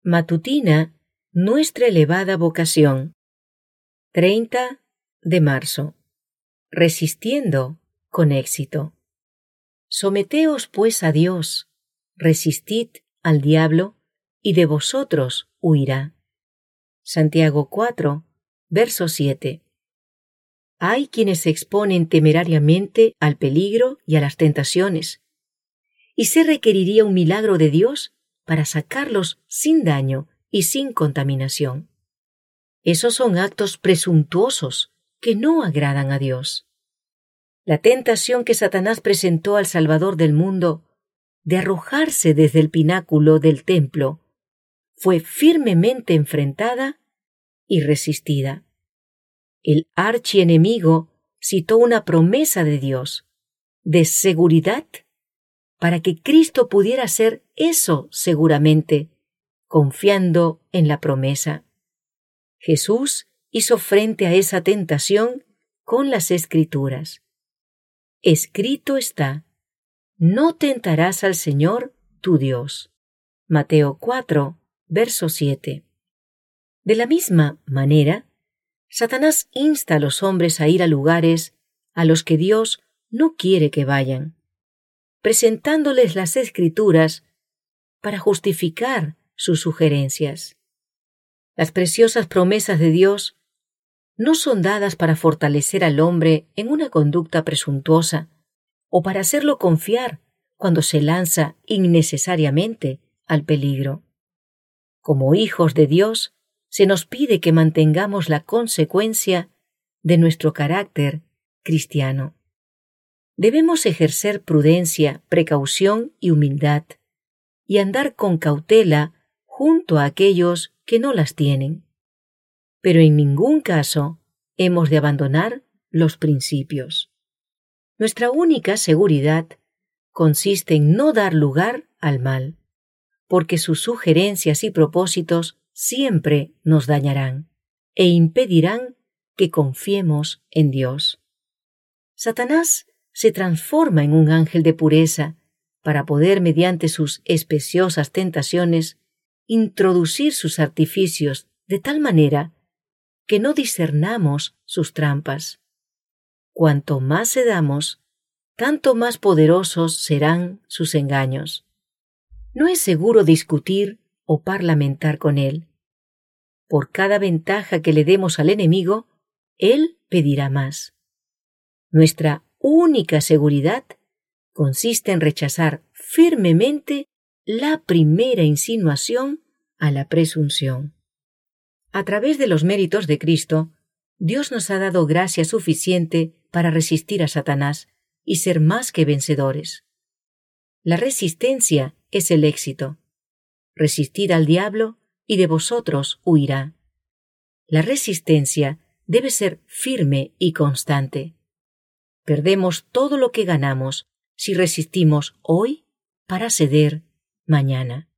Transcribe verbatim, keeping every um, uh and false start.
Matutina, nuestra elevada vocación. treinta de marzo. Resistiendo con éxito. Someteos pues a Dios, resistid al diablo, y de vosotros huirá. Santiago cuatro, verso siete. Hay quienes se exponen temerariamente al peligro y a las tentaciones, y se requeriría un milagro de Dios para sacarlos sin daño y sin contaminación. Esos son actos presuntuosos que no agradan a Dios. La tentación que Satanás presentó al Salvador del mundo de arrojarse desde el pináculo del templo fue firmemente enfrentada y resistida. El archienemigo citó una promesa de Dios, de seguridad, para que Cristo pudiera hacer eso seguramente, confiando en la promesa. Jesús hizo frente a esa tentación con las Escrituras. Escrito está, no tentarás al Señor tu Dios. Mateo cuatro, verso siete. De la misma manera, Satanás insta a los hombres a ir a lugares a los que Dios no quiere que vayan, presentándoles las Escrituras para justificar sus sugerencias. Las preciosas promesas de Dios no son dadas para fortalecer al hombre en una conducta presuntuosa o para hacerlo confiar cuando se lanza innecesariamente al peligro. Como hijos de Dios, se nos pide que mantengamos la consecuencia de nuestro carácter cristiano. Debemos ejercer prudencia, precaución y humildad, y andar con cautela junto a aquellos que no las tienen. Pero en ningún caso hemos de abandonar los principios. Nuestra única seguridad consiste en no dar lugar al mal, porque sus sugerencias y propósitos siempre nos dañarán e impedirán que confiemos en Dios. Satanás se transforma en un ángel de pureza para poder, mediante sus especiosas tentaciones, introducir sus artificios de tal manera que no discernamos sus trampas. Cuanto más cedamos, tanto más poderosos serán sus engaños. No es seguro discutir o parlamentar con él. Por cada ventaja que le demos al enemigo, él pedirá más. Nuestra única seguridad consiste en rechazar firmemente la primera insinuación a la presunción. A través de los méritos de Cristo, Dios nos ha dado gracia suficiente para resistir a Satanás y ser más que vencedores. La resistencia es el éxito. Resistid al diablo y de vosotros huirá. La resistencia debe ser firme y constante. Perdemos todo lo que ganamos si resistimos hoy para ceder mañana.